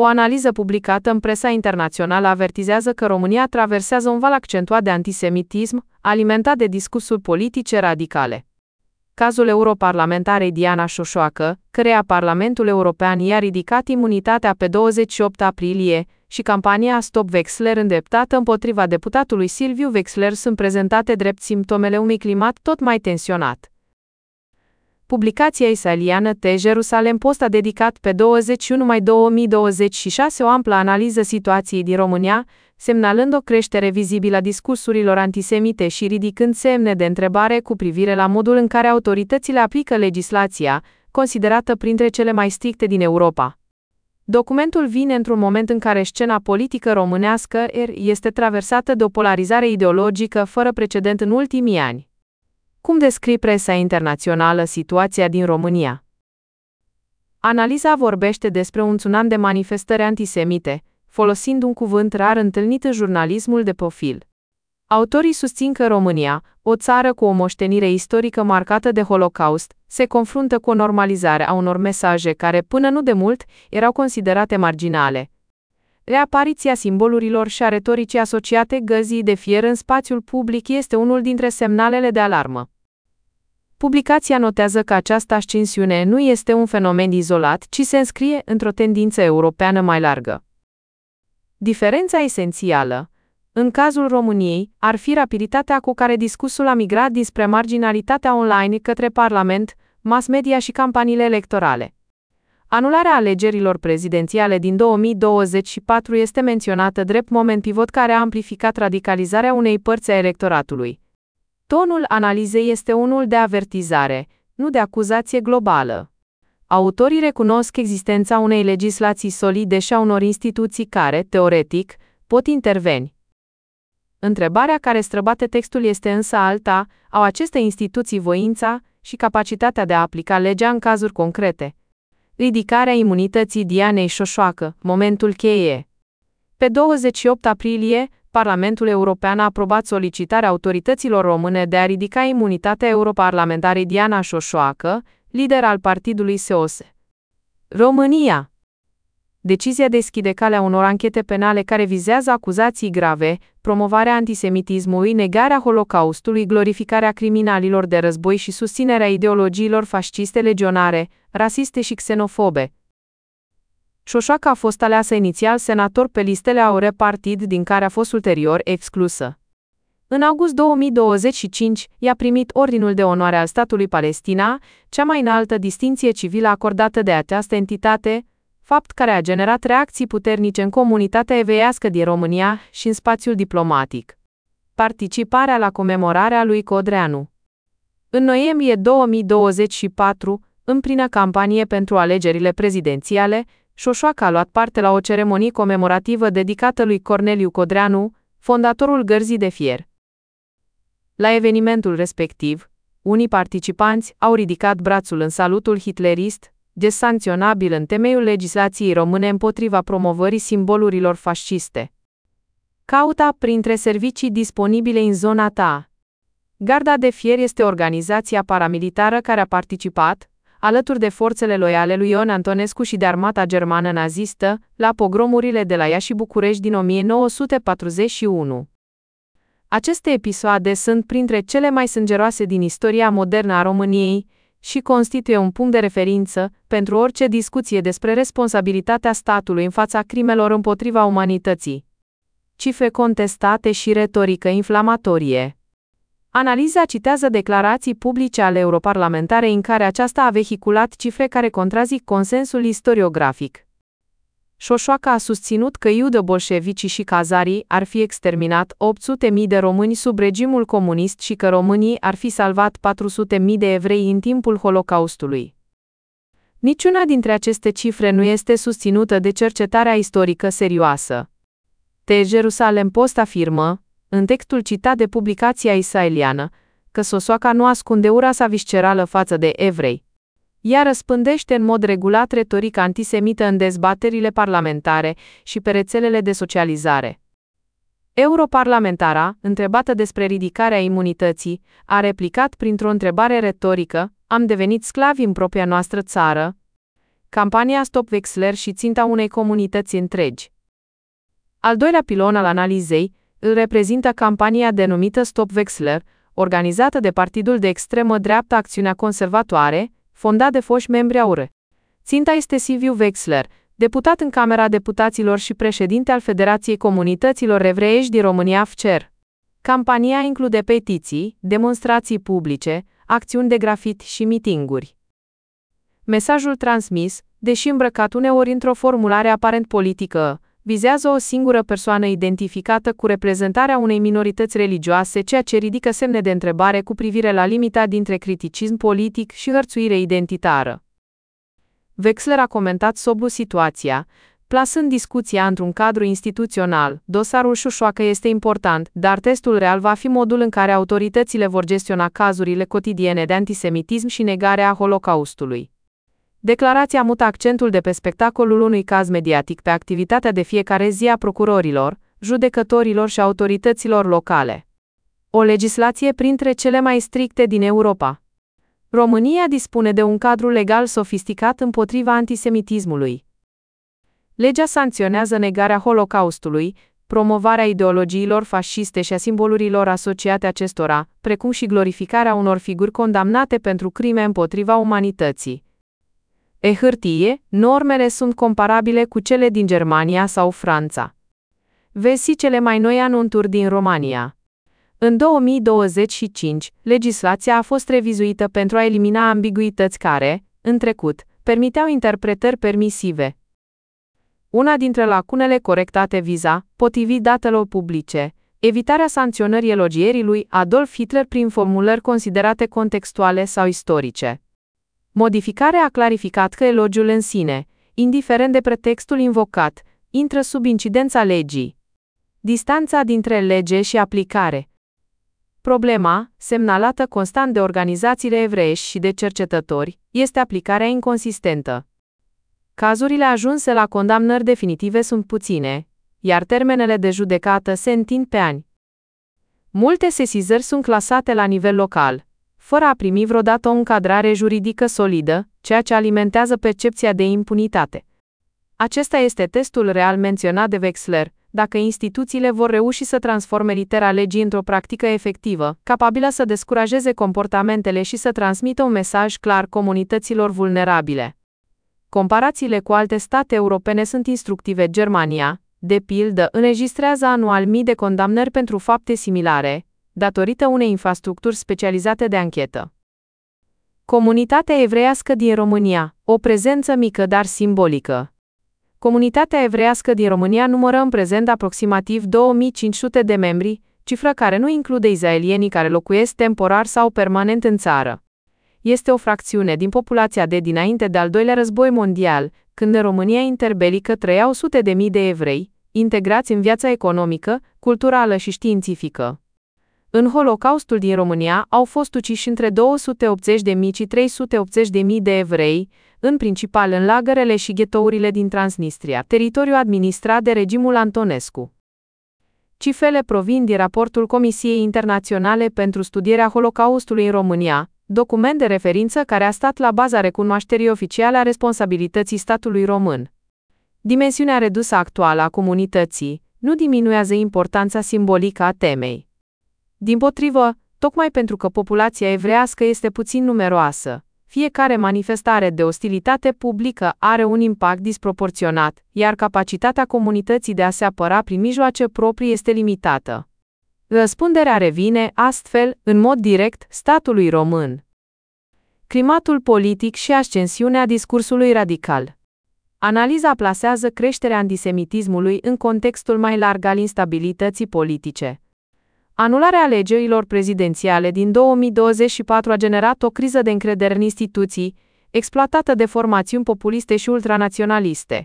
O analiză publicată în presa internațională avertizează că România traversează un val accentuat de antisemitism, alimentat de discursuri politice radicale. Cazul europarlamentarei Diana Șoșoacă, căreia Parlamentul European i-a ridicat imunitatea pe 28 aprilie, și campania Stop Wexler îndreptată împotriva deputatului Silviu Wexler sunt prezentate drept simptomele unui climat tot mai tensionat. Publicația israeliană The Jerusalem Post a dedicat pe 21 mai 2026 o amplă analiză situației din România, semnalând o creștere vizibilă a discursurilor antisemite și ridicând semne de întrebare cu privire la modul în care autoritățile aplică legislația, considerată printre cele mai stricte din Europa. Documentul vine într-un moment în care scena politică românească este traversată de o polarizare ideologică fără precedent în ultimii ani. Cum descrie presa internațională situația din România? Analiza vorbește despre un tsunami de manifestări antisemite, folosind un cuvânt rar întâlnit în jurnalismul de profil. Autorii susțin că România, o țară cu o moștenire istorică marcată de Holocaust, se confruntă cu o normalizare a unor mesaje care, până nu de mult, erau considerate marginale. Reapariția simbolurilor și a retoricii asociate găzii de fier în spațiul public este unul dintre semnalele de alarmă. Publicația notează că această ascensiune nu este un fenomen izolat, ci se înscrie într-o tendință europeană mai largă. Diferența esențială, în cazul României, ar fi rapiditatea cu care discursul a migrat dinspre marginalitatea online către Parlament, mass media și campaniile electorale. Anularea alegerilor prezidențiale din 2024 este menționată drept moment pivot care a amplificat radicalizarea unei părți a electoratului. Tonul analizei este unul de avertizare, nu de acuzație globală. Autorii recunosc existența unei legislații solide și a unor instituții care, teoretic, pot interveni. Întrebarea care străbate textul este însă alta: au aceste instituții voința și capacitatea de a aplica legea în cazuri concrete? Ridicarea imunității Dianei Șoșoacă, momentul cheie. Pe 28 aprilie, Parlamentul European a aprobat solicitarea autorităților române de a ridica imunitatea europarlamentarei Diana Șoșoacă, lider al partidului SEOSE. România. Decizia deschide calea unor anchete penale care vizează acuzații grave, promovarea antisemitismului, negarea Holocaustului, glorificarea criminalilor de război și susținerea ideologiilor fasciste legionare, rasiste și xenofobe. Șoșoacă a fost aleasă inițial senator pe listele AUR, partid din care a fost ulterior exclusă. În august 2025, i-a primit Ordinul de Onoare al statului Palestina, cea mai înaltă distinție civilă acordată de această entitate, fapt care a generat reacții puternice în comunitatea evreiască din România și în spațiul diplomatic. Participarea la comemorarea lui Codreanu. În noiembrie 2024, în plină campanie pentru alegerile prezidențiale, Șoșoacă a luat parte la o ceremonie comemorativă dedicată lui Corneliu Codreanu, fondatorul Gărzii de Fier. La evenimentul respectiv, unii participanți au ridicat brațul în salutul hitlerist, gest sancționabil în temeiul legislației române împotriva promovării simbolurilor fasciste. Caută printre servicii disponibile în zona ta. Garda de Fier este organizația paramilitară care a participat, alături de forțele loiale lui Ion Antonescu și de armata germană nazistă, la pogromurile de la Iași și București din 1941. Aceste episoade sunt printre cele mai sângeroase din istoria modernă a României și constituie un punct de referință pentru orice discuție despre responsabilitatea statului în fața crimelor împotriva umanității. Cifre contestate și retorică inflamatorie. Analiza citează declarații publice ale europarlamentarei în care aceasta a vehiculat cifre care contrazic consensul istoriografic. Șoșoacă a susținut că iudo-bolșevicii și cazarii ar fi exterminat 800.000 de români sub regimul comunist și că românii ar fi salvat 400.000 de evrei în timpul Holocaustului. Niciuna dintre aceste cifre nu este susținută de cercetarea istorică serioasă. The Jerusalem Post afirmă, în textul citat de publicația israeliană, că Șoșoacă nu ascunde ura sa viscerală față de evrei. Ea răspândește în mod regulat retorică antisemită în dezbaterile parlamentare și pe rețelele de socializare. Europarlamentara, întrebată despre ridicarea imunității, a replicat printr-o întrebare retorică: am devenit sclavi în propria noastră țară? campania Stop Wexler și ținta unei comunități întregi. Al doilea pilon al analizei îl reprezintă campania denumită Stop Wexler, organizată de partidul de extremă dreaptă Acțiunea Conservatoare, fondat de foști membri AUR. Ținta este Silviu Wexler, deputat în Camera Deputaților și președinte al Federației Comunităților Evreiești din România FCER. Campania include petiții, demonstrații publice, acțiuni de grafit și mitinguri. Mesajul transmis, deși îmbrăcat uneori într-o formulare aparent politică, vizează o singură persoană identificată cu reprezentarea unei minorități religioase, ceea ce ridică semne de întrebare cu privire la limita dintre criticism politic și hărțuire identitară. Wexler a comentat sobru situația, plasând discuția într-un cadru instituțional. Dosarul Șoșoacă este important, dar testul real va fi modul în care autoritățile vor gestiona cazurile cotidiene de antisemitism și negarea Holocaustului. Declarația mută accentul de pe spectacolul unui caz mediatic pe activitatea de fiecare zi a procurorilor, judecătorilor și autorităților locale. O legislație printre cele mai stricte din Europa. România dispune de un cadru legal sofisticat împotriva antisemitismului. Legea sancționează negarea Holocaustului, promovarea ideologiilor fasciste și a simbolurilor asociate acestora, precum și glorificarea unor figuri condamnate pentru crime împotriva umanității. Pe hârtie, normele sunt comparabile cu cele din Germania sau Franța. Vezi cele mai noi anunțuri din România. În 2025, legislația a fost revizuită pentru a elimina ambiguități care, în trecut, permiteau interpretări permisive. Una dintre lacunele corectate viza, potrivit datelor publice, evitarea sancționării elogierii lui Adolf Hitler prin formulări considerate contextuale sau istorice. Modificarea a clarificat că elogiul în sine, indiferent de pretextul invocat, intră sub incidența legii. Distanța dintre lege și aplicare. Problema, semnalată constant de organizațiile evreiești și de cercetători, este aplicarea inconsistentă. Cazurile ajunse la condamnări definitive sunt puține, iar termenele de judecată se întind pe ani. Multe sesizări sunt clasate la nivel local, fără a primi vreodată o încadrare juridică solidă, ceea ce alimentează percepția de impunitate. Acesta este testul real menționat de Wexler, dacă instituțiile vor reuși să transforme litera legii într-o practică efectivă, capabilă să descurajeze comportamentele și să transmită un mesaj clar comunităților vulnerabile. Comparațiile cu alte state europene sunt instructive. Germania, de pildă, înregistrează anual mii de condamnări pentru fapte similare, datorită unei infrastructuri specializate de anchetă. Comunitatea evreiască din România, o prezență mică, dar simbolică. Comunitatea evreiască din România numără în prezent aproximativ 2500 de membri, cifră care nu include izraelienii care locuiesc temporar sau permanent în țară. Este o fracțiune din populația de dinainte de al doilea război mondial, când în România interbelică trăiau sute de mii de evrei, integrați în viața economică, culturală și științifică. În Holocaustul din România au fost uciși între 280.000 și 380.000 de evrei, în principal în lagărele și ghetourile din Transnistria, teritoriu administrat de regimul Antonescu. Cifrele provin din raportul Comisiei Internaționale pentru Studierea Holocaustului în România, document de referință care a stat la baza recunoașterii oficiale a responsabilității statului român. Dimensiunea redusă actuală a comunității nu diminuează importanța simbolică a temei. Dimpotrivă, tocmai pentru că populația evrească este puțin numeroasă, fiecare manifestare de ostilitate publică are un impact disproporționat, iar capacitatea comunității de a se apăra prin mijloace proprii este limitată. Răspunderea revine, astfel, în mod direct, statului român. Climatul politic și ascensiunea discursului radical. Analiza plasează creșterea antisemitismului în contextul mai larg al instabilității politice. Anularea alegerilor prezidențiale din 2024 a generat o criză de încredere în instituții, exploatată de formațiuni populiste și ultranaționaliste.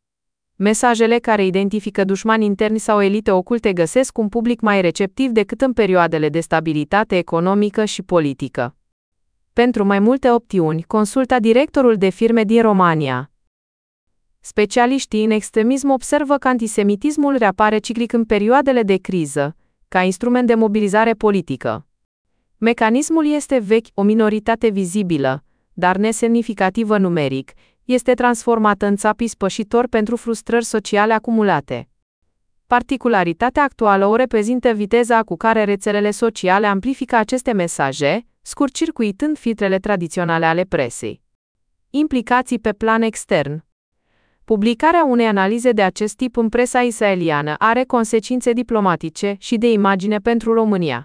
Mesajele care identifică dușmani interni sau elite oculte găsesc un public mai receptiv decât în perioadele de stabilitate economică și politică. Pentru mai multe opțiuni, consulta directorul de firme din România. Specialiștii în extremism observă că antisemitismul reapare ciclic în perioadele de criză, ca instrument de mobilizare politică. Mecanismul este vechi, o minoritate vizibilă, dar nesemnificativă numeric, este transformată în țap ispășitor pentru frustrări sociale acumulate. Particularitatea actuală o reprezintă viteza cu care rețelele sociale amplifică aceste mesaje, scurt-circuitând filtrele tradiționale ale presei. Implicații pe plan extern. Publicarea unei analize de acest tip în presa israeliană are consecințe diplomatice și de imagine pentru România.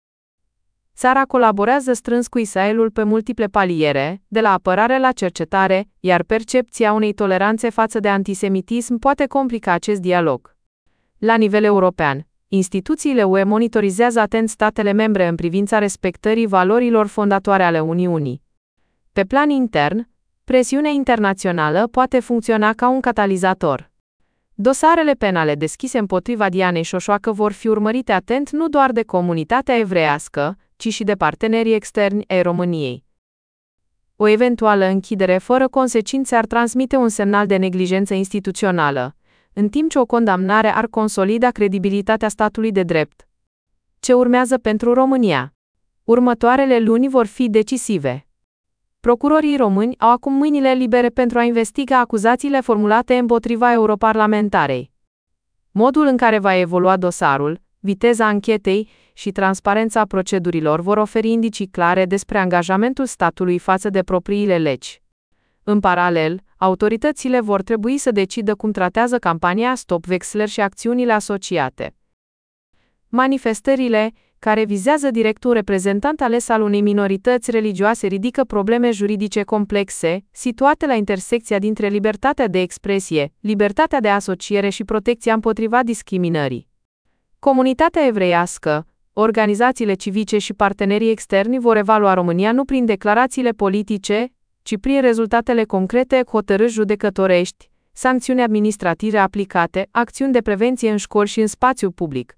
Țara colaborează strâns cu Israelul pe multiple paliere, de la apărare la cercetare, iar percepția unei toleranțe față de antisemitism poate complica acest dialog. La nivel european, instituțiile UE monitorizează atent statele membre în privința respectării valorilor fondatoare ale Uniunii. Pe plan intern, presiunea internațională poate funcționa ca un catalizator. Dosarele penale deschise împotriva Dianei Șoșoacă vor fi urmărite atent nu doar de comunitatea evreiască, ci și de partenerii externi ai României. O eventuală închidere fără consecințe ar transmite un semnal de neglijență instituțională, în timp ce o condamnare ar consolida credibilitatea statului de drept. Ce urmează pentru România? Următoarele luni vor fi decisive. Procurorii români au acum mâinile libere pentru a investiga acuzațiile formulate împotriva europarlamentarei. Modul în care va evolua dosarul, viteza anchetei și transparența procedurilor vor oferi indicii clare despre angajamentul statului față de propriile legi. În paralel, autoritățile vor trebui să decidă cum tratează campania Stop Wexler și acțiunile asociate. Manifestările, care vizează direct un reprezentant ales al unei minorități religioase, ridică probleme juridice complexe, situate la intersecția dintre libertatea de expresie, libertatea de asociere și protecția împotriva discriminării. Comunitatea evreiască, organizațiile civice și partenerii externi vor evalua România nu prin declarațiile politice, ci prin rezultatele concrete, hotărâri judecătorești, sancțiuni administrative aplicate, acțiuni de prevenție în școli și în spațiu public.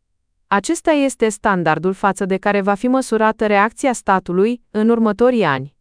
Acesta este standardul față de care va fi măsurată reacția statului în următorii ani.